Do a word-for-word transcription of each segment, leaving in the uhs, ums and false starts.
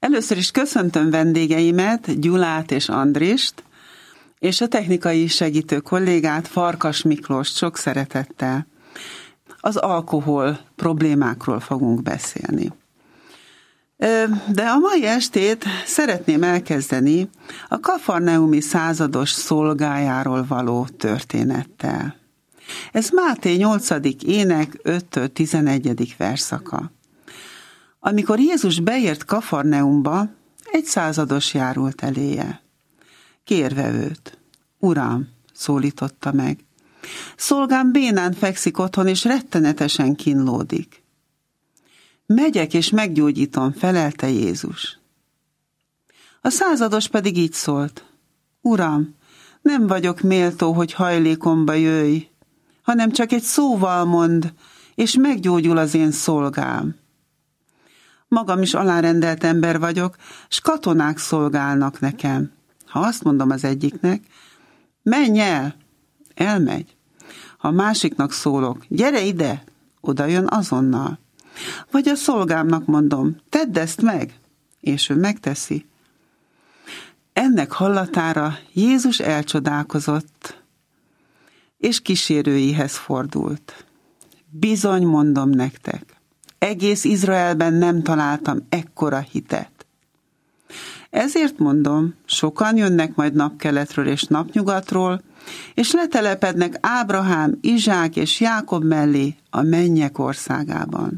Először is köszöntöm vendégeimet, Gyulát és Andrist, és a technikai segítő kollégát, Farkas Miklóst sok szeretettel. Az alkohol problémákról fogunk beszélni. De a mai estét szeretném elkezdeni a kafarneumi százados szolgájáról való történettel. Ez Máté nyolcadik ének öttől tizenegyedik versszaka. Amikor Jézus beért Kafarneumba, egy százados járult eléje. Kérve őt, Uram, szólította meg, szolgám bénán fekszik otthon, és rettenetesen kínlódik. Megyek és meggyógyítom, felelte Jézus. A százados pedig így szólt, Uram, nem vagyok méltó, hogy hajlékomba jöjj, hanem csak egy szóval mondd, és meggyógyul az én szolgám. Magam is alárendelt ember vagyok, s katonák szolgálnak nekem. Ha azt mondom az egyiknek, menj el, elmegy. Ha a másiknak szólok, gyere ide, oda jön azonnal. Vagy a szolgámnak mondom, tedd ezt meg, és ő megteszi. Ennek hallatára Jézus elcsodálkozott, és kísérőihez fordult. Bizony mondom nektek, egész Izraelben nem találtam ekkora hitet. Ezért mondom, sokan jönnek majd napkeletről és napnyugatról, és letelepednek Ábrahám, Izsák és Jákob mellé a mennyek országában.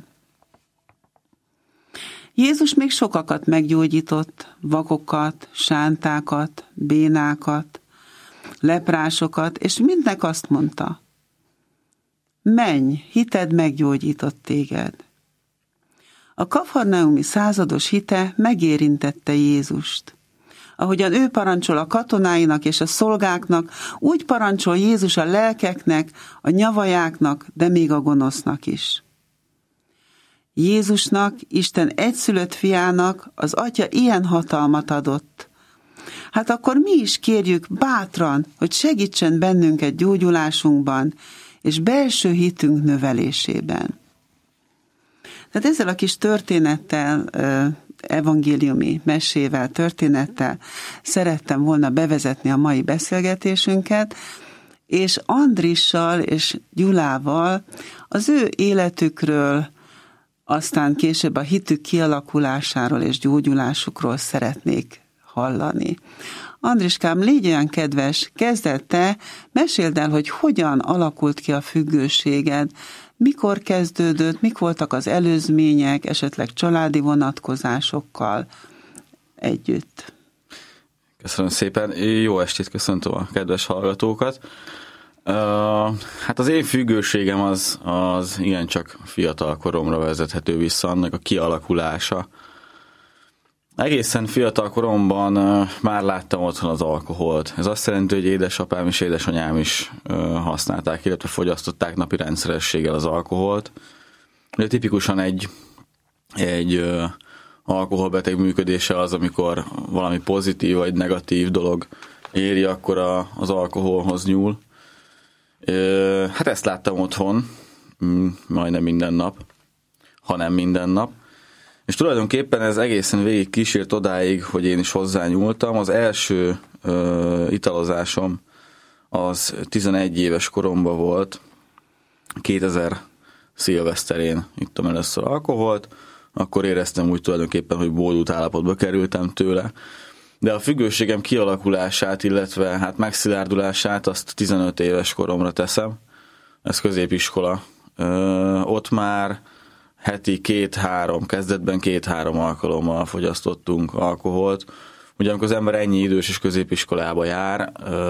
Jézus még sokakat meggyógyított, vakokat, sántákat, bénákat, leprásokat, és mindnek azt mondta, menj, hited meggyógyított téged. A kafarneumi százados hite megérintette Jézust. Ahogyan ő parancsol a katonáinak és a szolgáknak, úgy parancsol Jézus a lelkeknek, a nyavajáknak, de még a gonosznak is. Jézusnak, Isten egyszülött fiának az Atya ilyen hatalmat adott. Hát akkor mi is kérjük bátran, hogy segítsen bennünket gyógyulásunkban és belső hitünk növelésében. Tehát ezzel a kis történettel, evangéliumi mesével, történettel szerettem volna bevezetni a mai beszélgetésünket, és Andrissal és Gyulával az ő életükről, aztán később a hitük kialakulásáról és gyógyulásukról szeretnék hallani. Andriskám, légy olyan kedves, kezd el te, meséld el, hogy hogyan alakult ki a függőséged, mikor kezdődött, mik voltak az előzmények, esetleg családi vonatkozásokkal együtt. Köszönöm szépen, jó estét, köszöntöm a kedves hallgatókat. Uh, hát az én függőségem az, az igencsak fiatal koromra vezethető vissza, annak a kialakulása. Egészen fiatal koromban uh, már láttam otthon az alkoholt. Ez azt jelenti, hogy édesapám és édesanyám is uh, használták, illetve fogyasztották napi rendszerességgel az alkoholt. Ugye tipikusan egy, egy uh, alkoholbeteg működése az, amikor valami pozitív vagy negatív dolog éri, akkor a, az alkoholhoz nyúl. Uh, hát ezt láttam otthon, majdnem minden nap, ha nem minden nap. És tulajdonképpen ez egészen végig kísért odáig, hogy én is hozzányúltam. Az első ö, italozásom az tizenegy éves koromban volt, kétezer szilveszterén ittam először alkoholt, akkor éreztem úgy tulajdonképpen, hogy bódult állapotba kerültem tőle. De a függőségem kialakulását, illetve hát megszilárdulását azt tizenöt éves koromra teszem. Ez középiskola. Ö, ott már heti két-három, kezdetben két-három alkalommal fogyasztottunk alkoholt. Ugye amikor az ember ennyi idős és középiskolába jár,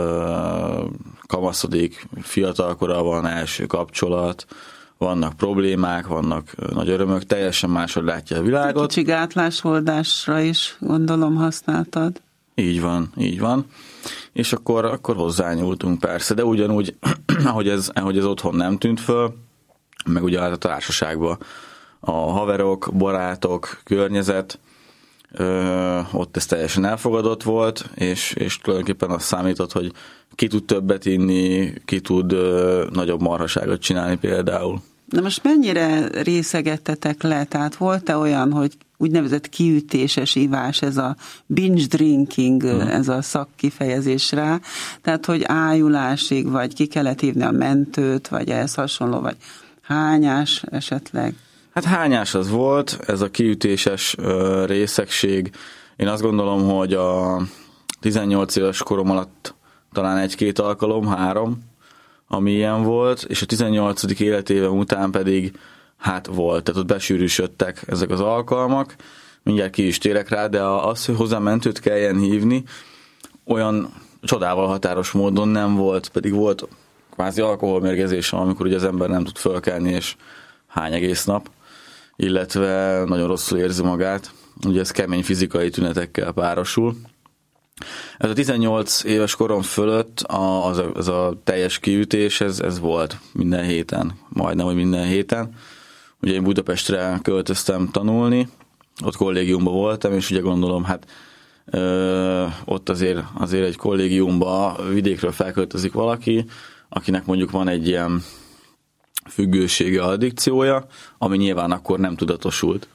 kamaszodik, fiatalkora van, első kapcsolat, vannak problémák, vannak nagy örömök, teljesen máshogy látja a világot. Kicsi gátlásoldásra is gondolom használtad. Így van, így van. És akkor, akkor hozzányúltunk persze, de ugyanúgy, ahogy ez, ahogy ez otthon nem tűnt föl, meg ugye a társaságban a haverok, barátok, környezet, ö, ott ez teljesen elfogadott volt, és, és tulajdonképpen azt számított, hogy ki tud többet inni, ki tud ö, nagyobb marhaságot csinálni például. Na most mennyire részegettetek le? Tehát volt-e olyan, hogy úgynevezett kiütéses ivás, ez a binge drinking, hmm. ez a szakkifejezés rá, tehát hogy ájulásig, vagy ki kellett hívni a mentőt, vagy ehhez hasonló, vagy hányás esetleg? Hát hányás az volt, ez a kiütéses ö, részegség. Én azt gondolom, hogy a tizennyolc éves korom alatt talán egy-két alkalom, három, ami ilyen volt, és a tizennyolcadik életévem után pedig hát volt, tehát ott besűrűsödtek ezek az alkalmak, mindjárt ki is térek rá, de az, hogy hozzá mentőt kelljen hívni, olyan csodával határos módon nem volt, pedig volt kvázi alkoholmérgezésem, amikor ugye az ember nem tud fölkelni, és hány egész nap, illetve nagyon rosszul érzi magát, ugye ez kemény fizikai tünetekkel párosul. Ez a tizennyolc éves korom fölött a, az, a, az a teljes kiütés, ez, ez volt minden héten, majdnem, hogy minden héten. Ugye én Budapestre költöztem tanulni, ott kollégiumban voltam, és ugye gondolom, hát ö, ott azért, azért egy kollégiumba vidékről felköltözik valaki, akinek mondjuk van egy ilyen függősége, addikciója, ami nyilván akkor nem tudatosult.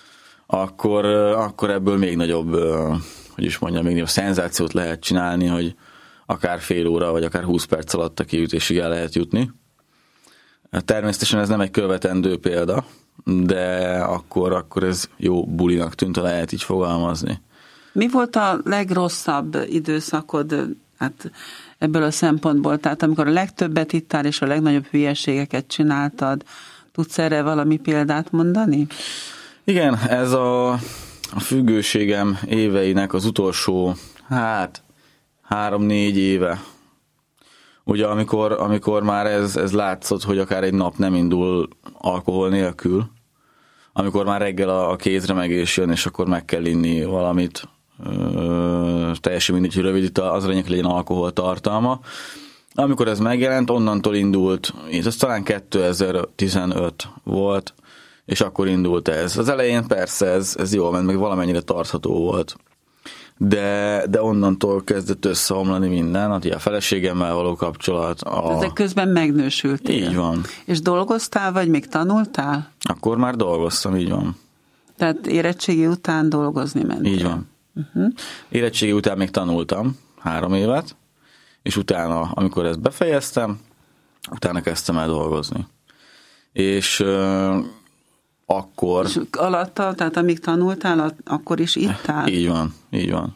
Akkor, akkor ebből még nagyobb, hogy is mondjam, még nagyobb szenzációt lehet csinálni, hogy akár fél óra, vagy akár húsz perc alatt a kiütésig el lehet jutni. Természetesen ez nem egy követendő példa, de akkor, akkor ez jó bulinak tűnt, ha lehet így fogalmazni. Mi volt a legrosszabb időszakod hát ebből a szempontból? Tehát amikor a legtöbbet ittál és a legnagyobb hülyeségeket csináltad, tudsz erre valami példát mondani? Igen, ez a, a függőségem éveinek az utolsó, hát három-négy éve. Ugye amikor, amikor már ez, ez látszott, hogy akár egy nap nem indul alkohol nélkül, amikor már reggel a, a kézremegés jön, és akkor meg kell inni valamit, ö, teljesen mindegy, hogy rövid, az lényeg, legyen alkohol tartalma. Amikor ez megjelent, onnantól indult, ez talán kétezer-tizenöt volt, és akkor indult ez. Az elején persze ez, ez jól ment, meg valamennyire tartható volt. De, de onnantól kezdett összeomlani minden, a feleségemmel való kapcsolat. A... Ezek közben megnősültél. Így van. És dolgoztál, vagy még tanultál? Akkor már dolgoztam, így van. Tehát érettségi után dolgozni mentél? Így van. Uh-huh. Érettségi után még tanultam három évet, és utána, amikor ezt befejeztem, utána kezdtem el dolgozni. És... Uh, akkor... És alatta, tehát amíg tanultál, akkor is ittál? Így van, így van.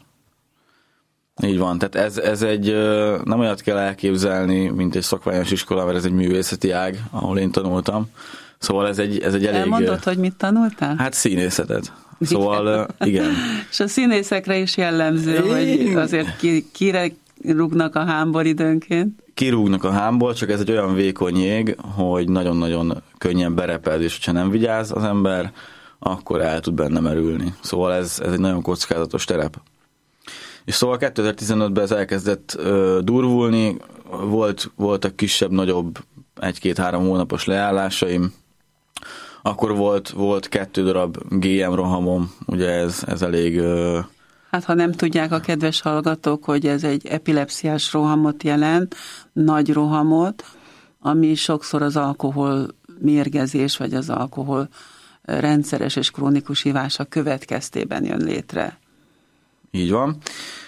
Így van, tehát ez, ez egy, nem olyat kell elképzelni, mint egy szokványos iskola, mert ez egy művészeti ág, ahol én tanultam. Szóval ez egy, ez egy elég... Elmondod, hogy mit tanultál? Hát színészetet. Szóval igen. És a színészekre is jellemző, hogy azért ki, kire rúgnak a hámból időnként? Kirúgnak a hámból, csak ez egy olyan vékony jég, hogy nagyon-nagyon könnyen bereped, és ha nem vigyáz az ember, akkor el tud benne merülni. Szóval ez, ez egy nagyon kockázatos terep. És szóval kétezer-tizenötben ez elkezdett ö, durvulni, volt, voltak kisebb-nagyobb egy-két-három hónapos leállásaim, akkor volt, volt kettő darab gé em rohamom, ugye ez, ez elég... Ö, Hát ha nem tudják a kedves hallgatók, hogy ez egy epilepsziás rohamot jelent, nagy rohamot, ami sokszor az alkohol mérgezés, vagy az alkohol rendszeres és krónikus ivása következtében jön létre. Így van.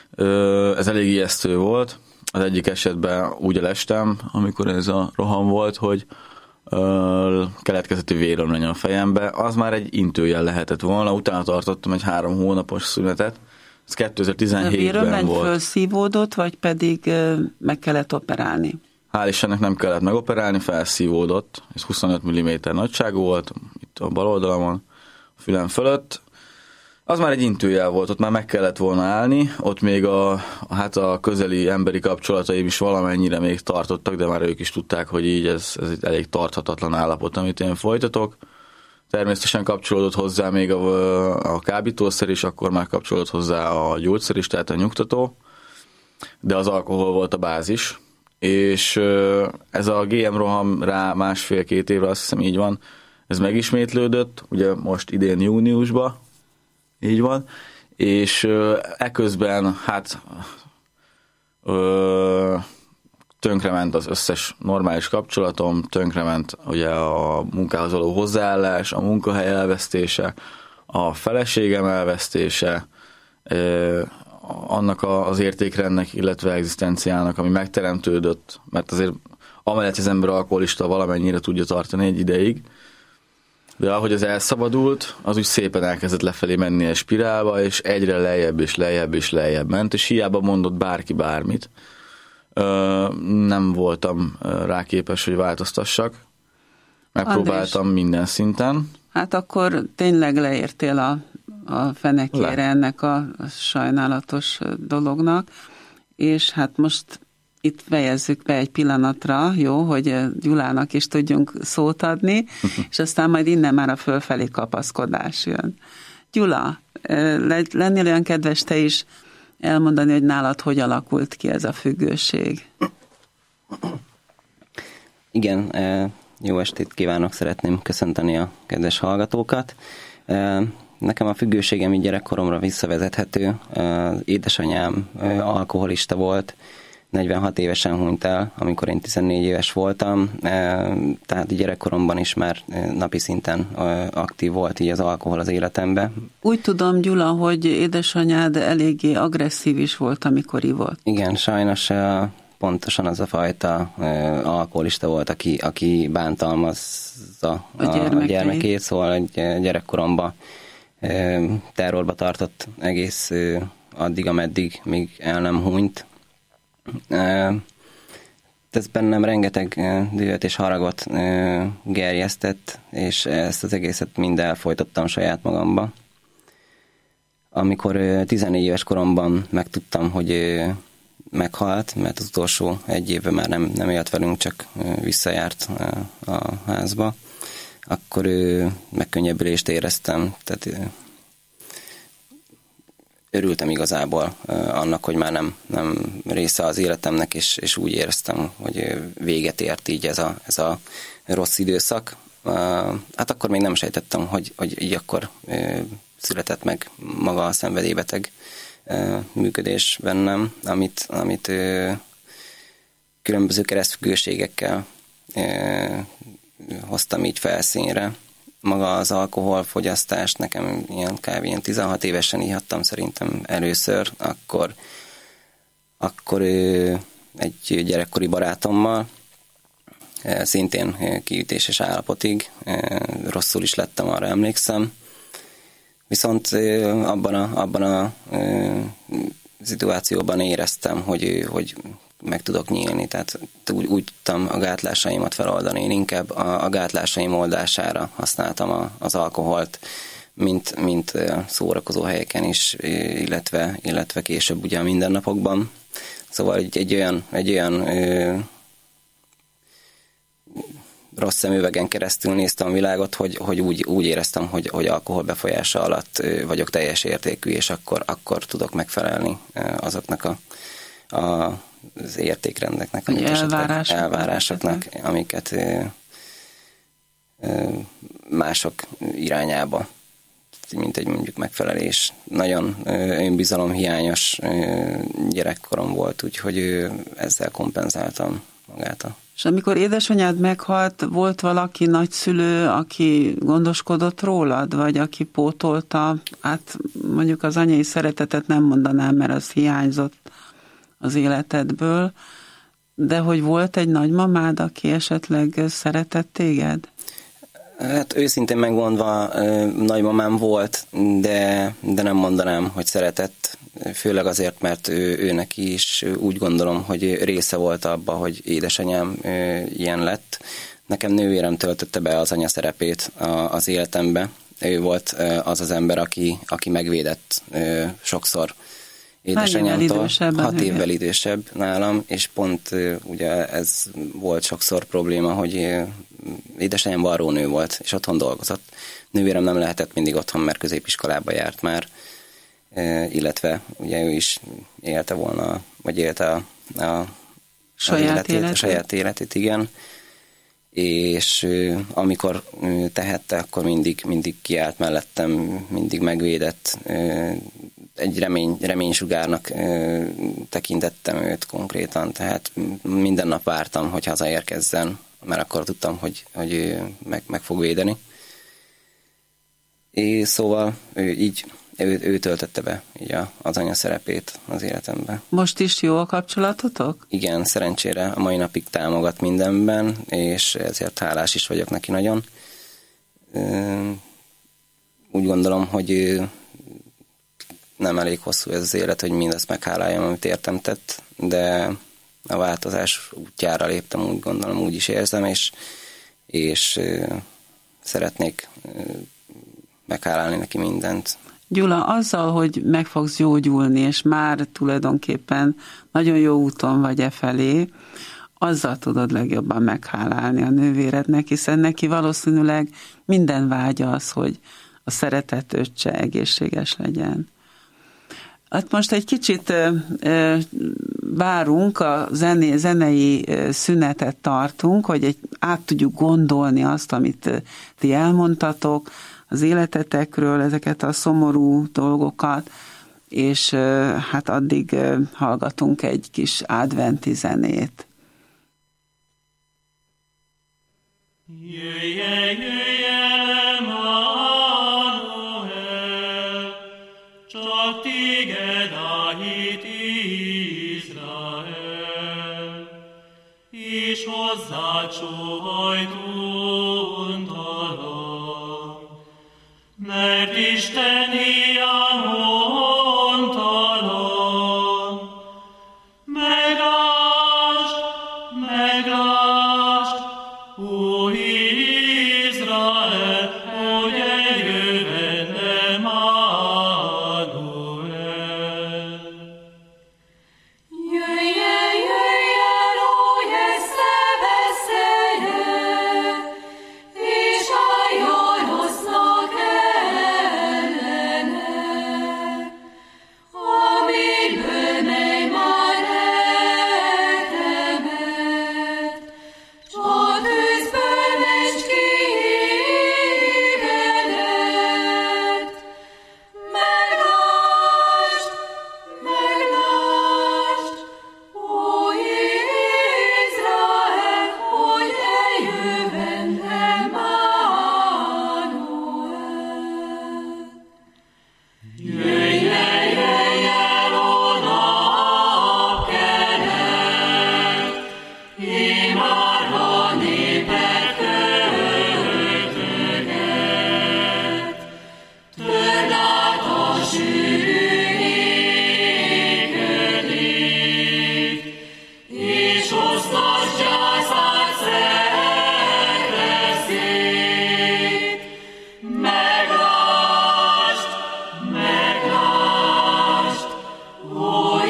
Ez elég ijesztő volt. Az egyik esetben úgy elestem, amikor ez a roham volt, hogy keletkezett egy vérömlény a fejembe. Az már egy intőjel lehetett volna. Utána tartottam egy három hónapos szünetet. Ez kétezer-tizenhétben volt. A vérömlény felszívódott, vagy pedig meg kellett operálni? Hál' Istennek nem kellett megoperálni, felszívódott. Ez huszonöt milliméter nagyságú volt, itt a bal oldalamon, a fülem fölött. Az már egy intőjel volt, ott már meg kellett volna állni, ott még a, hát a közeli emberi kapcsolataim is valamennyire még tartottak, de már ők is tudták, hogy így ez, ez egy elég tarthatatlan állapot, amit én folytatok. Természetesen kapcsolódott hozzá még a, a kábítószer is, akkor már kapcsolódott hozzá a gyógyszer is, tehát a nyugtató, de az alkohol volt a bázis, és ez a gé em roham rá másfél-két évre, azt hiszem így van, ez megismétlődött, ugye most idén júniusban, így van, és eközben hát ö, tönkrement az összes normális kapcsolatom, tönkrement ugye a munkához való hozzáállás, a munkahely elvesztése, a feleségem elvesztése, annak az értékrendnek, illetve egzisztenciának, ami megteremtődött, mert azért amellett, hogy az ember alkoholista valamennyire tudja tartani egy ideig, de ahogy az elszabadult, az úgy szépen elkezdett lefelé menni a spirálba, és egyre lejjebb és lejjebb és lejjebb ment, és hiába mondott bárki bármit. Nem voltam rá képes, hogy változtassak. Megpróbáltam András, minden szinten. Hát akkor tényleg leértél a, a fenekére Le. ennek a, a sajnálatos dolognak, és hát most itt fejezzük be egy pillanatra, jó, hogy Gyulának is tudjunk szót adni, és aztán majd innen már a fölfelé kapaszkodás jön. Gyula, lennél olyan kedves te is elmondani, hogy nálad hogy alakult ki ez a függőség? Igen, jó estét kívánok, szeretném köszönteni a kedves hallgatókat. Nekem a függőségem így gyerekkoromra visszavezethető. Édesanyám alkoholista volt, negyvenhat évesen hunyt el, amikor én tizennégy éves voltam, tehát gyerekkoromban is már napi szinten aktív volt így az alkohol az életemben. Úgy tudom, Gyula, hogy édesanyád eléggé agresszív is volt, amikor ivott. Igen, sajnos pontosan az a fajta alkoholista volt, aki, aki bántalmazza a, a gyermekét, szóval egy gyerekkoromban terrorba tartott egész addig, ameddig még el nem hunyt. Ez bennem rengeteg dühöt és haragot gerjesztett, és ezt az egészet mind elfojtottam saját magamba. Amikor tizennégy éves koromban megtudtam, hogy meghalt, mert az utolsó egy évben már nem, nem élt velünk, csak visszajárt a házba, akkor megkönnyebbülést éreztem, tehát örültem igazából annak, hogy már nem, nem része az életemnek, és, és úgy éreztem, hogy véget ért így ez a, ez a rossz időszak. Hát akkor még nem sejtettem, hogy, hogy így akkor született meg maga a szenvedélybeteg működés bennem, amit, amit különböző keresztfüggőségekkel hoztam így felszínre. Maga az alkoholfogyasztás, nekem ilyen kb. Ilyen tizenhat évesen ihattam szerintem először, akkor, akkor egy gyerekkori barátommal, szintén kiütéses állapotig, rosszul is lettem, arra emlékszem. Viszont abban a, abban a szituációban éreztem, hogy, hogy meg tudok nyílni, tehát úgy, úgy tudtam a gátlásaimat feloldani. Én inkább a, a gátlásaim oldására használtam a, az alkoholt, mint, mint szórakozó helyeken is, illetve, illetve később ugye a mindennapokban. Szóval egy, egy olyan, egy olyan ö, rossz szemüvegen keresztül néztem a világot, hogy, hogy úgy, úgy éreztem, hogy, hogy alkohol befolyása alatt vagyok teljes értékű, és akkor, akkor tudok megfelelni azoknak a, a az értékrendeknek, amik elvárások, elvárásoknak, amiket ö, ö, mások irányába, mint egy mondjuk megfelelés. Nagyon ö, önbizalomhiányos ö, gyerekkorom volt, úgyhogy ö, ezzel kompenzáltam magát. A... És amikor édesanyád meghalt, volt valaki nagyszülő, aki gondoskodott rólad, vagy aki pótolta? Hát mondjuk az anyai szeretetet nem mondanám, mert az hiányzott az életedből, de hogy volt egy nagymamád, aki esetleg szeretett téged? Hát őszintén megmondva nagymamám volt, de, de nem mondanám, hogy szeretett, főleg azért, mert ő, ő neki is úgy gondolom, hogy része volt abba, hogy édesanyám ilyen lett. Nekem nővérem töltötte be az anya szerepét az életembe. Ő volt az az ember, aki, aki megvédett sokszor édesanyámtól, hat évvel idősebb nálam, és pont ugye ez volt sokszor probléma, hogy édesanyám varrónő volt, és otthon dolgozott. Nővérem nem lehetett mindig otthon, mert középiskolába járt már, illetve ugye ő is élte volna, vagy élte a, a, saját, a életét, életét. a saját életét, igen. És amikor tehette, akkor mindig, mindig kiállt mellettem, mindig megvédett, egy remény, reménysugárnak ö, tekintettem őt konkrétan, tehát minden nap vártam, hogy hazaérkezzen, mert akkor tudtam, hogy, hogy ő meg, meg fog védeni. És szóval ő így, ő, ő töltötte be így a, az anya szerepét az életemben. Most is jó a kapcsolatotok? Igen, szerencsére a mai napig támogat mindenben, és ezért hálás is vagyok neki nagyon. Úgy gondolom, hogy nem elég hosszú ez az élet, hogy mindezt megháláljam, amit értem tett, de a változás útjára léptem, úgy gondolom, úgy is érzem, és, és szeretnék meghálálni neki mindent. Gyula, azzal, hogy meg fogsz gyógyulni, és már tulajdonképpen nagyon jó úton vagy e felé, azzal tudod legjobban meghálálni a nővérednek, hiszen neki valószínűleg minden vágya az, hogy a szeretett öccse egészséges legyen. Hát most egy kicsit várunk, a zené, zenei szünetet tartunk, hogy egy, át tudjuk gondolni azt, amit ti elmondtatok, az életetekről, ezeket a szomorú dolgokat, és hát addig hallgatunk egy kis adventi zenét. Jöjjel, jöjjel, Emmanuel, csak téged áhít Izrael, és hozzá sóhajtunk, mert Isten ilyen hontalan. Meglásd, meglásd, ó Izrael, hogy eljövend Emmanuel. Jöjjel, jöjjel, ó Jessze veszelje, és álljon rossznak ellene, amiből mely már eltemet, csak tűzből ments ki hívedet. Meglásd, meglásd, ó Izrael, hogy eljövend Emmanuel. Jöjjel, jöjjel, ó napkelet, imádj a népek költöket. Törd át a sűrű éködét, és osztasd gyászát szertre szét. Meglásd, meglásd, ó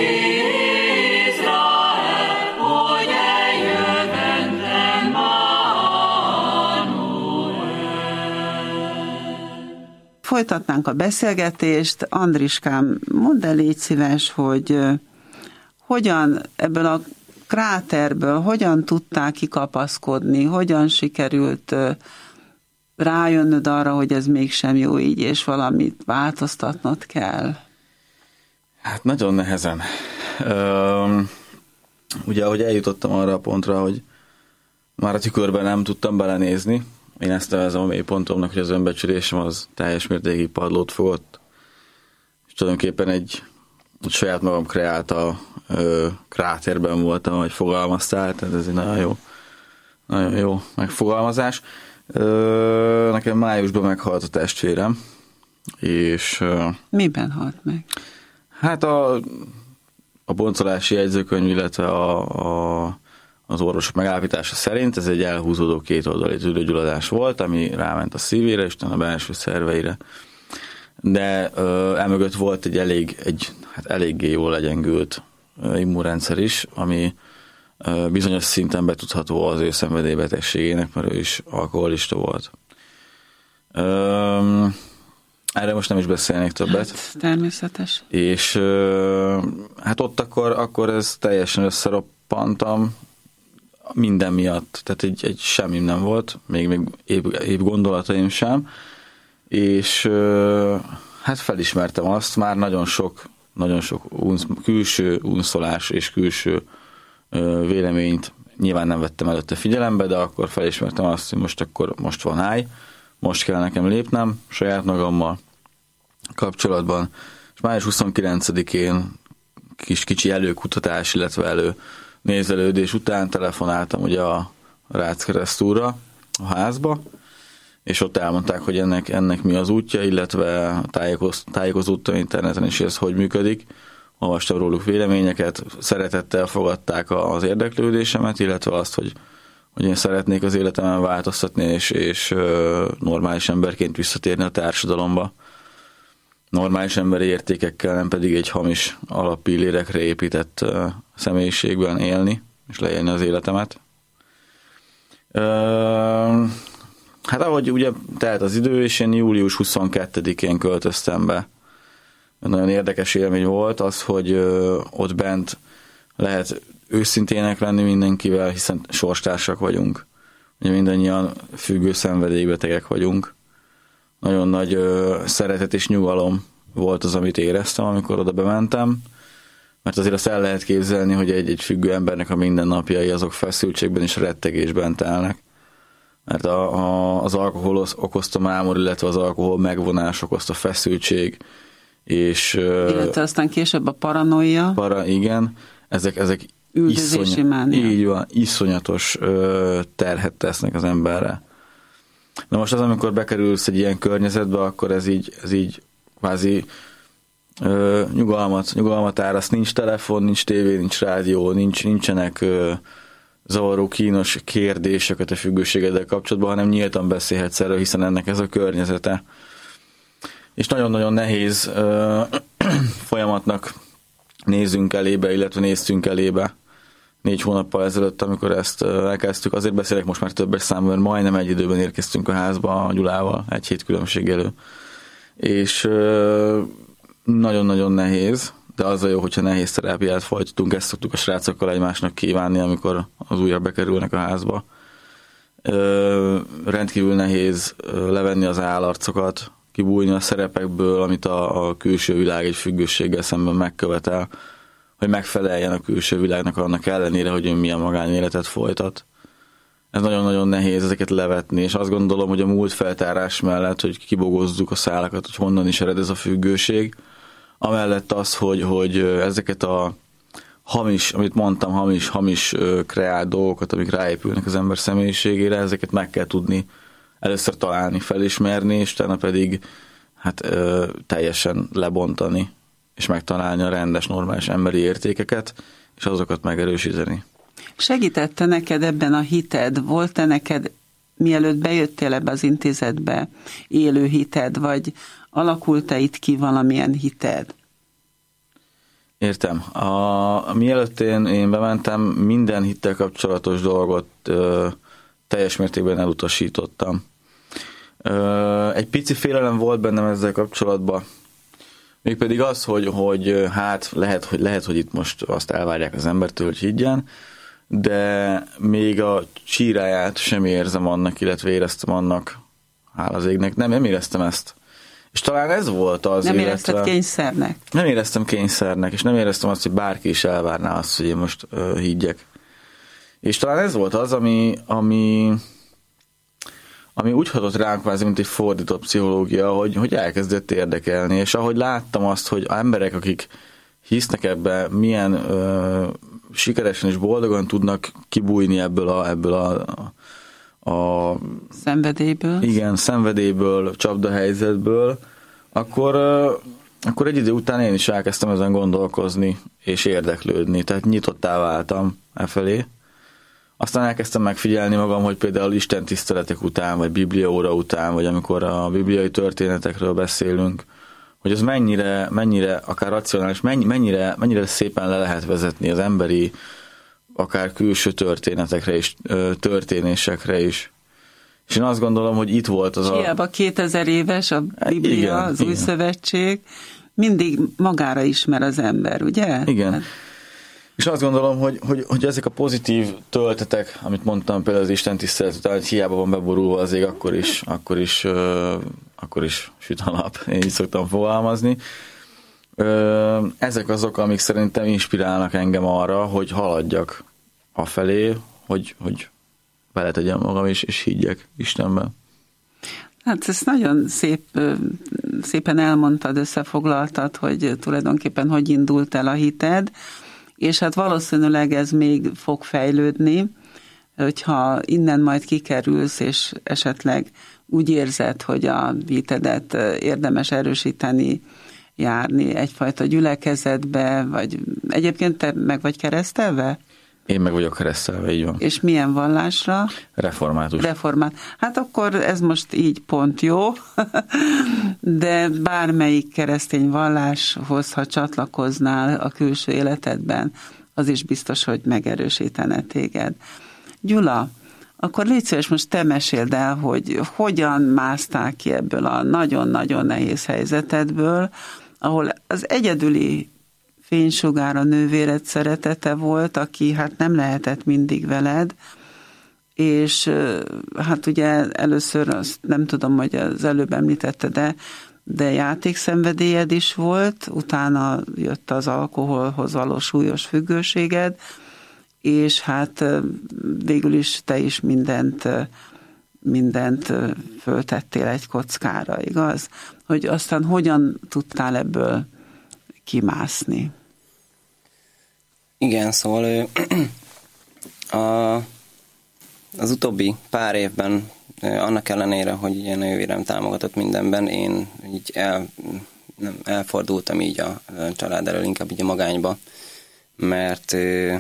Izrael, hogy eljövend Emmanuel. Folytatnánk a beszélgetést. Andriskám, mondd el, légy szíves, hogy ö, hogyan ebből a kráterből, hogyan tudtál kikapaszkodni, hogyan sikerült ö, rájönnöd arra, hogy ez mégsem jó így, és valamit változtatnod kell? Hát nagyon nehezen. Üm, ugye, ahogy eljutottam arra a pontra, hogy már a tükörben nem tudtam belenézni, én ezt nevezem a mélypontomnak, hogy az önbecsülésem az teljes mértékig padlót fogott, és tulajdonképpen egy, egy saját magam kreálta ö, kráterben voltam, ahogy fogalmaztál, tehát ez egy nagyon jó, nagyon jó megfogalmazás. Ö, nekem májusban meghalt a testvérem, és... Ö, Miben halt meg? Hát a, a boncolási jegyzőkönyv, illetve a, a, az orvosok megállapítása szerint ez egy elhúzódó kétoldali tüdőgyulladás volt, ami ráment a szívére, és a belső szerveire. De ö, emögött volt egy, elég, egy hát eléggé jól legyengült ö, immunrendszer is, ami ö, bizonyos szinten betudható az ő szenvedélybetegségének, mert ő is alkoholista volt. Ö, Erre most nem is beszélnék többet. Hát, természetes. És hát ott akkor, akkor ez teljesen összeroppantam minden miatt. Tehát egy, egy semmim nem volt, még, még épp, épp gondolataim sem. És hát felismertem azt, már nagyon sok, nagyon sok unsz, külső unszolás és külső ö, véleményt nyilván nem vettem előtte figyelembe, de akkor felismertem azt, hogy most akkor most van háj, most kell nekem lépnem saját magammal kapcsolatban. És május huszonkilencedikén kis kicsi előkutatás, illetve elő nézelődés után telefonáltam ugye a Rácz-keresztúra, a házba, és ott elmondták, hogy ennek, ennek mi az útja, illetve tájékoz, tájékozódtam interneten is, hogy ez hogy működik. Olvastam róluk véleményeket, szeretettel fogadták az érdeklődésemet, illetve azt, hogy, hogy én szeretnék az életemen változtatni, és, és normális emberként visszatérni a társadalomba. Normális emberi értékekkel, nem pedig egy hamis alappillérekre épített személyiségben élni, és leélni az életemet. Hát ahogy ugye telt az idő, és én július huszonkettedikén költöztem be. Nagyon érdekes élmény volt az, hogy ott bent lehet őszintének lenni mindenkivel, hiszen sorstársak vagyunk. Ugye mindannyian függő szenvedélybetegek vagyunk. Nagyon nagy szeretet és nyugalom volt az, amit éreztem, amikor oda bementem, mert azért azt el lehet képzelni, hogy egy, egy függő embernek a mindennapjai azok feszültségben és rettegésben telnek. Mert a, a, az alkohol okozta mámor, illetve az alkohol megvonás okozta feszültség, és... Illetve aztán később a paranoia. Para, igen, ezek, ezek üldözési mánia. Így van, iszonyatos ö, terhet tesznek az emberre. Na most az, amikor bekerülsz egy ilyen környezetbe, akkor ez így, ez így kvázi ö, nyugalmat, nyugalmat áraszt. Nincs telefon, nincs tévé, nincs rádió, nincs, nincsenek ö, zavaró, kínos kérdések a függőségeddel kapcsolatban, hanem nyíltan beszélhetsz erről, hiszen ennek ez a környezete. És nagyon-nagyon nehéz ö, folyamatnak nézzünk elébe, illetve néztünk elébe négy hónappal ezelőtt, amikor ezt elkezdtük. Azért beszélek most már többes számban, mert majdnem egy időben érkeztünk a házba a Gyulával, egy hét különbség elő. És ö, nagyon-nagyon nehéz, de az a jó, hogyha nehéz terápiát folytatunk, ezt szoktuk a srácokkal egymásnak kívánni, amikor az újra bekerülnek a házba. Ö, rendkívül nehéz levenni az állarcokat, kibújni a szerepekből, amit a, a külső világ egy függőséggel szemben megkövetel, hogy megfeleljen a külső világnak annak ellenére, hogy ő milyen magánéletet folytat. Ez nagyon-nagyon nehéz ezeket levetni, és azt gondolom, hogy a múlt feltárás mellett, hogy kibogozzuk a szálakat, hogy honnan is ered ez a függőség, amellett az, hogy, hogy ezeket a hamis, amit mondtam, hamis, hamis kreált dolgokat, amik ráépülnek az ember személyiségére, ezeket meg kell tudni először találni, felismerni, és utána pedig hát ö, teljesen lebontani, és megtalálni a rendes, normális emberi értékeket, és azokat megerősíteni. Segítette neked ebben a hited? Volt-e neked, mielőtt bejöttél ebbe az intézetbe, élő hited, vagy alakult-e itt ki valamilyen hited? Értem. A, mielőtt én, én bementem, minden hittel kapcsolatos dolgot ö, teljes mértékben elutasítottam. Ö, egy pici félelem volt bennem ezzel kapcsolatban, mégpedig az, hogy, hogy hát lehet hogy, lehet, hogy itt most azt elvárják az embertől, hogy higgyen, de még a csíráját sem érzem annak, illetve éreztem annak, hála az égnek, nem, nem éreztem ezt. És talán ez volt az, nem illetve... érezted kényszernek? Nem éreztem kényszernek, és nem éreztem azt, hogy bárki is elvárná azt, hogy én most ö, higgyek. És talán ez volt az, ami, ami, ami úgy hatott ránk kvázi, mint egy fordított pszichológia, hogy, hogy elkezdett érdekelni, és ahogy láttam azt, hogy emberek, akik hisznek ebbe, milyen ö, sikeresen és boldogan tudnak kibújni ebből a, ebből a, a szenvedélyből. Igen, szenvedélyből, csapdahelyzetből, akkor, ö, akkor egy idő után én is elkezdtem ezen gondolkozni és érdeklődni, tehát nyitottá váltam e felé. Aztán elkezdtem megfigyelni magam, hogy például Isten tiszteletek után, vagy bibliaóra után, vagy amikor a bibliai történetekről beszélünk, hogy az mennyire, mennyire akár racionális, mennyire, mennyire szépen le lehet vezetni az emberi, akár külső történetekre és történésekre is. És én azt gondolom, hogy itt volt az a... Hiába kétezer éves a Biblia, igen, az igen. Új Szövetség, mindig magára ismer az ember, ugye? Igen. Hát... És azt gondolom, hogy, hogy, hogy ezek a pozitív töltetek, amit mondtam például az Isten tisztelet után, hogy hiába van beborulva az ég, akkor is, akkor is uh, akkor is süt a nap. Én így szoktam fogalmazni. Ezek azok, amik szerintem inspirálnak engem arra, hogy haladjak afelé, hogy, hogy vele tegyem magam, és, és higgyek Istenben. Hát ezt nagyon szép, szépen elmondtad, összefoglaltad, hogy tulajdonképpen hogy indult el a hited, és hát valószínűleg ez még fog fejlődni, hogyha innen majd kikerülsz, és esetleg úgy érzed, hogy a hitedet érdemes erősíteni, járni egyfajta gyülekezetbe, vagy egyébként te meg vagy keresztelve? Én meg vagyok keresztelve, így van. És milyen vallásra? Református. Reformát. Hát akkor ez most így pont jó, de bármelyik keresztény valláshoz, ha csatlakoznál a külső életedben, az is biztos, hogy megerősítene téged. Gyula, akkor légy szíves, most te meséld el, hogy hogyan másztál ki ebből a nagyon-nagyon nehéz helyzetedből, ahol az egyedüli fénysugár a nővéred szeretete volt, aki hát nem lehetett mindig veled, és hát ugye először azt nem tudom, hogy az előbb említette, de, de játékszenvedélyed is volt, utána jött az alkoholhoz való súlyos függőséged, és hát végül is te is mindent, mindent föltettél egy kockára, igaz? Hogy aztán hogyan tudtál ebből kimászni? Igen, szóval a, az utóbbi pár évben, annak ellenére, hogy ilyen nővérem támogatott mindenben, én így el, nem, elfordultam így a család elől, inkább így a magányba, mert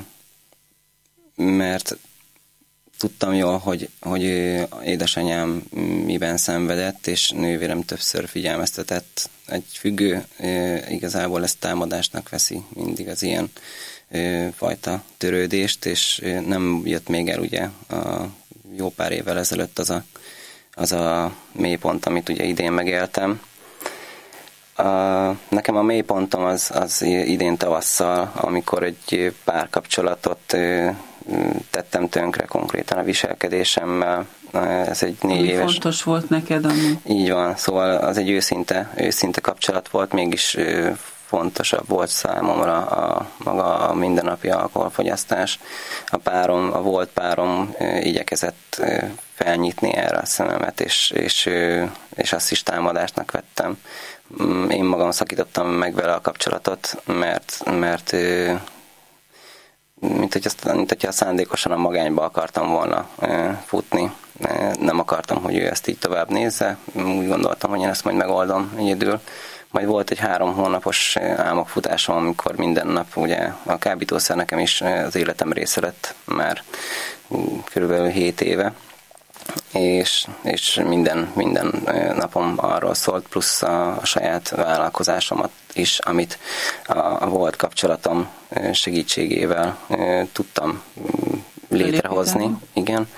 mert tudtam jól, hogy, hogy édesanyám miben szenvedett, és nővérem többször figyelmeztetett. Egy függő igazából ezt támadásnak veszi mindig az ilyen fajta törődést, és nem jött még el ugye a jó pár évvel ezelőtt az a, az a mélypont, amit ugye idén megéltem. A, nekem a mélypontom az, az idén tavasszal, amikor egy párkapcsolatot tettem tönkre konkrétan a viselkedésemmel. Ez egy négy ami éves... fontos volt neked, ami... Így van, szóval az egy őszinte, őszinte kapcsolat volt, mégis fontosabb volt számomra a maga a mindennapi alkoholfogyasztás. A párom, a volt párom igyekezett felnyitni erre a szememet, és, és, és azt is támadásnak vettem. Én magam szakítottam meg vele a kapcsolatot, mert, mert mint hogy azt, mint hogyha szándékosan a magányba akartam volna futni. Nem akartam, hogy ő ezt így tovább nézze. Úgy gondoltam, hogy én ezt majd megoldom egyedül. Majd volt egy három hónapos álmokfutásom, amikor minden nap, ugye a kábítószer nekem is az életem része lett már körülbelül hét éve. És, és minden, minden napom arról szólt, plusz a, a saját vállalkozásomat is, amit a, a volt kapcsolatom segítségével tudtam létrehozni. Igen.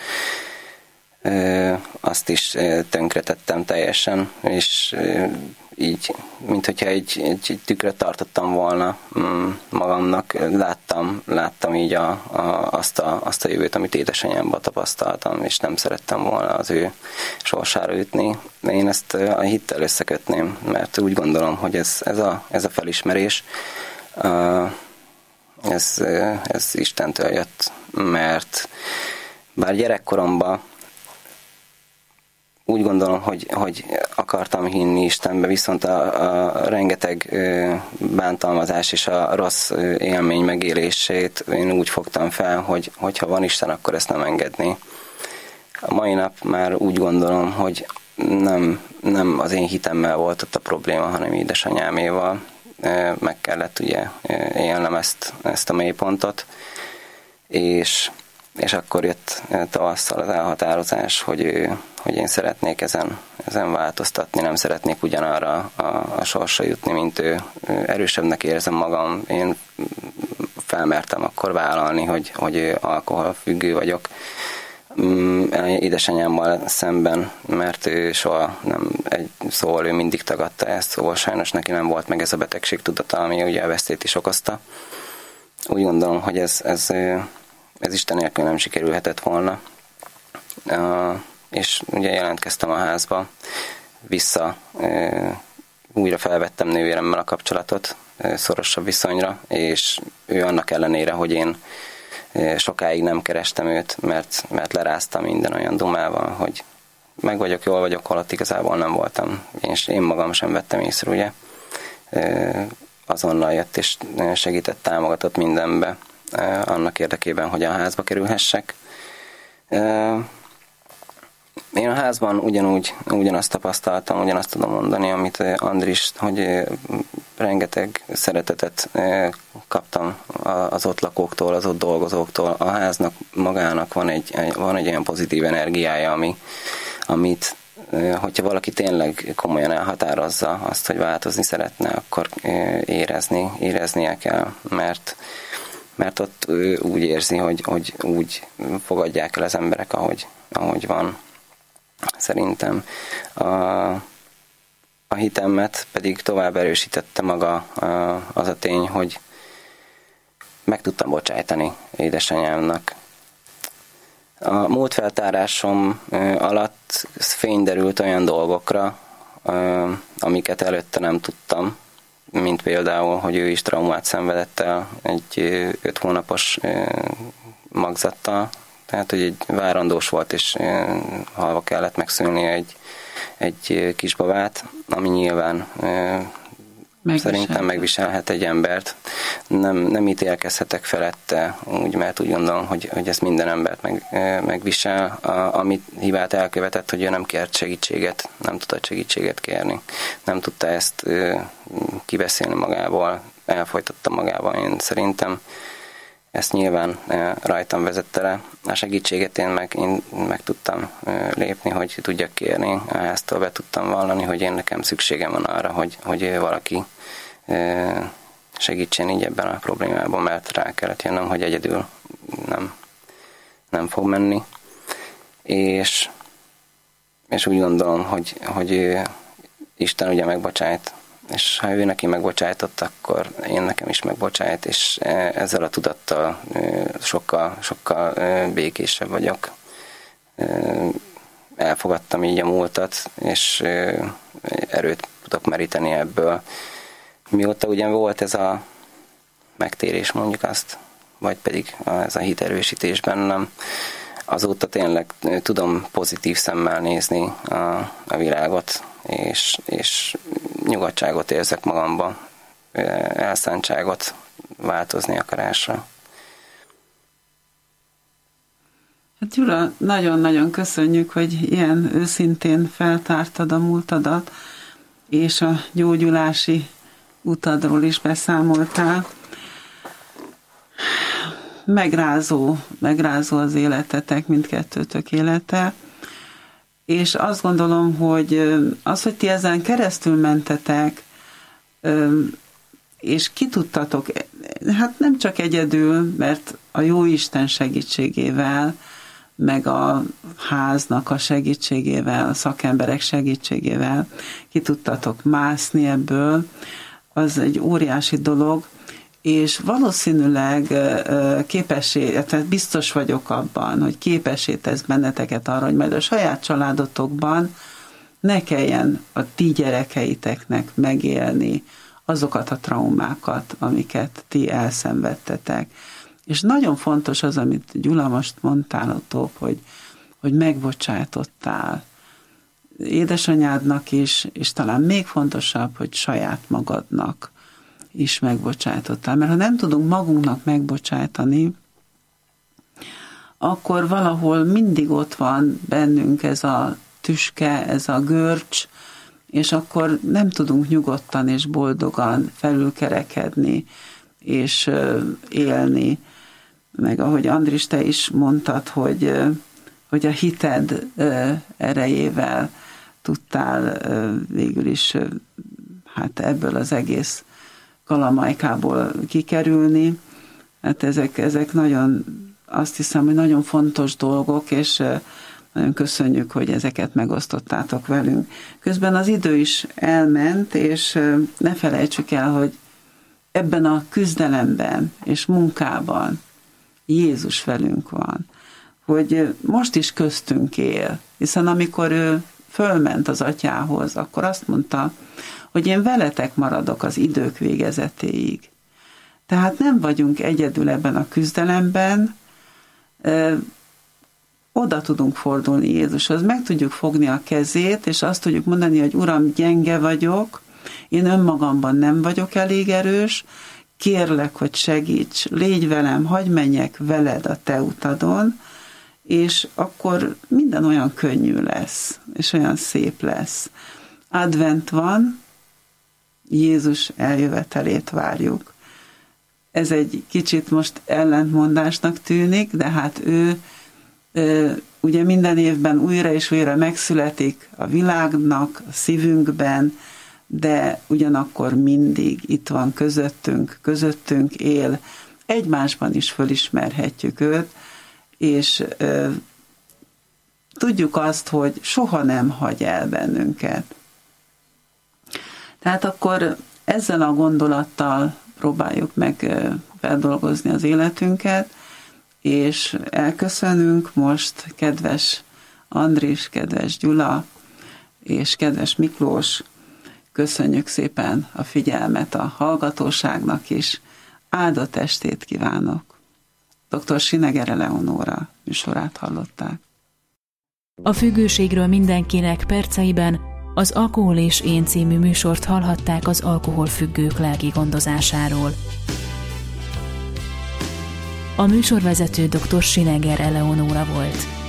Azt is tönkretettem teljesen, és így, mint hogyha egy, egy, egy tükröt tartottam volna magamnak, láttam, láttam így a, a, azt, a, azt a jövőt, amit édesanyámban tapasztaltam, és nem szerettem volna az ő sorsára ütni. Én ezt a hittel összekötném, mert úgy gondolom, hogy ez, ez, a, ez a felismerés, ez, ez Istentől jött, mert bár gyerekkoromban úgy gondolom, hogy, hogy akartam hinni Istenbe, viszont a, a rengeteg bántalmazás és a rossz élmény megélését én úgy fogtam fel, hogy hogyha van Isten, akkor ezt nem engedné. A mai nap már úgy gondolom, hogy nem, nem az én hitemmel volt ott a probléma, hanem édesanyáméval. Meg kellett ugye élnem ezt, ezt a mélypontot, és és akkor jött tavasszal az elhatározás, hogy, hogy én szeretnék ezen, ezen változtatni, nem szeretnék ugyanarra a, a sorsra jutni, mint ő. Erősebbnek érzem magam, én felmertem akkor vállalni, hogy, hogy alkoholfüggő vagyok édesanyámmal szemben, mert ő soha nem, egy, szóval ő mindig tagadta ezt, szóval sajnos neki nem volt meg ez a betegség tudata, ami ugye a veszélyt is okozta. Úgy gondolom, hogy ez, ez ez Isten nélkül nem sikerülhetett volna. Uh, és ugye jelentkeztem a házba. vissza újra felvettem nővéremmel a kapcsolatot szorosabb viszonyra, és ő annak ellenére, hogy én sokáig nem kerestem őt, mert, mert leráztam minden olyan dumával, hogy meg vagyok, jól vagyok, holott igazából nem voltam. És én magam sem vettem észre, ugye. Azonnal jött és segített, támogatott mindenbe annak érdekében, hogy a házba kerülhessek. Én a házban ugyanúgy, ugyanazt tapasztaltam, ugyanazt tudom mondani, amit Andris, hogy rengeteg szeretetet kaptam az ott lakóktól, az ott dolgozóktól. A háznak magának van egy, van egy olyan pozitív energiája, ami, amit, hogyha valaki tényleg komolyan elhatározza azt, hogy változni szeretne, akkor érezni, éreznie kell, mert, mert ott úgy érzi, hogy, hogy úgy fogadják el az emberek, ahogy, ahogy van. Szerintem a, a hitemet pedig tovább erősítette maga a, az a tény, hogy meg tudtam bocsájtani édesanyámnak. A múltfeltárásom alatt fény derült olyan dolgokra, amiket előtte nem tudtam, mint például, hogy ő is traumát szenvedett el egy öt hónapos magzattal, tehát, hogy egy várandós volt, és halva kellett megszülnie egy, egy kisbabát, ami nyilván Megvisel. szerintem megviselhet egy embert. Nem, nem ítélkezhetek felette, úgy, mert úgy gondolom, hogy, hogy ez minden embert meg, megvisel. A, amit hibát elkövetett, hogy ő nem kért segítséget, nem tudott segítséget kérni. Nem tudta ezt kibeszélni magából, elfolytatta magával, én szerintem. Ezt nyilván rajtam vezette le. A segítséget én meg, én meg tudtam lépni, hogy tudjak kérni. A háztól be tudtam vallani, hogy én nekem szükségem van arra, hogy, hogy valaki segítsen így ebben a problémában, mert rá kellett jönnöm, hogy egyedül nem, nem fog menni. És, és úgy gondolom, hogy, hogy Isten ugye megbocsájt, és ha ő neki megbocsájtott, akkor én nekem is megbocsájt, és ezzel a tudattal sokkal, sokkal békésebb vagyok. Elfogadtam így a múltat, és erőt tudok meríteni ebből. Mióta ugyan volt ez a megtérés, mondjuk azt, vagy pedig ez a hiterősítés bennem, azóta tényleg tudom pozitív szemmel nézni a, a világot, és, és nyugodtságot érzek magamban, elszántságot, változni akarásra. Hát Gyula, nagyon-nagyon köszönjük, hogy ilyen őszintén feltártad a múltadat, és a gyógyulási utadról is beszámoltál. Megrázó, megrázó az életetek, mindkettőtök élete, és azt gondolom, hogy az, hogy ti ezen keresztül mentetek, és ki tudtatok, hát nem csak egyedül, mert a Jóisten segítségével, meg a háznak a segítségével, a szakemberek segítségével ki tudtatok mászni ebből, az egy óriási dolog, és valószínűleg képessé, tehát biztos vagyok abban, hogy képessé tesz benneteket arra, hogy majd a saját családotokban ne kelljen a ti gyerekeiteknek megélni azokat a traumákat, amiket ti elszenvedtetek. És nagyon fontos az, amit Gyula most mondtálatok, hogy, hogy megbocsátottál édesanyádnak is, és talán még fontosabb, hogy saját magadnak is megbocsátottál. Mert ha nem tudunk magunknak megbocsátani, akkor valahol mindig ott van bennünk ez a tüske, ez a görcs, és akkor nem tudunk nyugodtan és boldogan felülkerekedni, és élni. Meg ahogy Andris, te is mondtad, hogy, hogy a hited erejével tudtál végül is hát ebből az egész kalamajkából kikerülni. Hát ezek, ezek nagyon, azt hiszem, hogy nagyon fontos dolgok, és nagyon köszönjük, hogy ezeket megosztottátok velünk. Közben az idő is elment, és ne felejtsük el, hogy ebben a küzdelemben és munkában Jézus velünk van, hogy most is köztünk él, hiszen amikor ő fölment az atyához, akkor azt mondta, hogy én veletek maradok az idők végezetéig. Tehát nem vagyunk egyedül ebben a küzdelemben, oda tudunk fordulni Jézushoz, meg tudjuk fogni a kezét, és azt tudjuk mondani, hogy Uram, gyenge vagyok, én önmagamban nem vagyok elég erős, kérlek, hogy segíts, légy velem, hagyj menjek veled a te utadon, és akkor minden olyan könnyű lesz, és olyan szép lesz. Advent van, Jézus eljövetelét várjuk. Ez egy kicsit most ellentmondásnak tűnik, de hát ő ugye minden évben újra és újra megszületik a világnak, a szívünkben, de ugyanakkor mindig itt van közöttünk, közöttünk él, egymásban is fölismerhetjük őt, és ö, tudjuk azt, hogy soha nem hagy el bennünket. Tehát akkor ezzel a gondolattal próbáljuk meg feldolgozni az életünket, és elköszönünk most, kedves Andris, kedves Gyula, és kedves Miklós, köszönjük szépen a figyelmet a hallgatóságnak is. Áldott estét kívánok! doktor Sineger Eleonóra műsorát hallották. A függőségről mindenkinek perceiben az Alkohol és én című műsort hallhatták az alkoholfüggők lelki gondozásáról. A műsorvezető doktor Sineger Eleonóra volt.